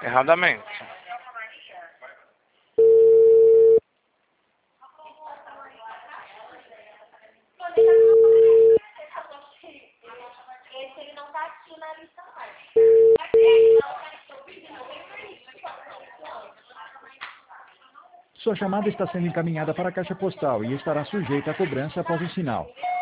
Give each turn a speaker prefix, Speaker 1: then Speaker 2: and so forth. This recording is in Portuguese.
Speaker 1: Erradamente.
Speaker 2: Sua chamada está sendo encaminhada para a caixa postal e estará sujeita a cobrança após o sinal.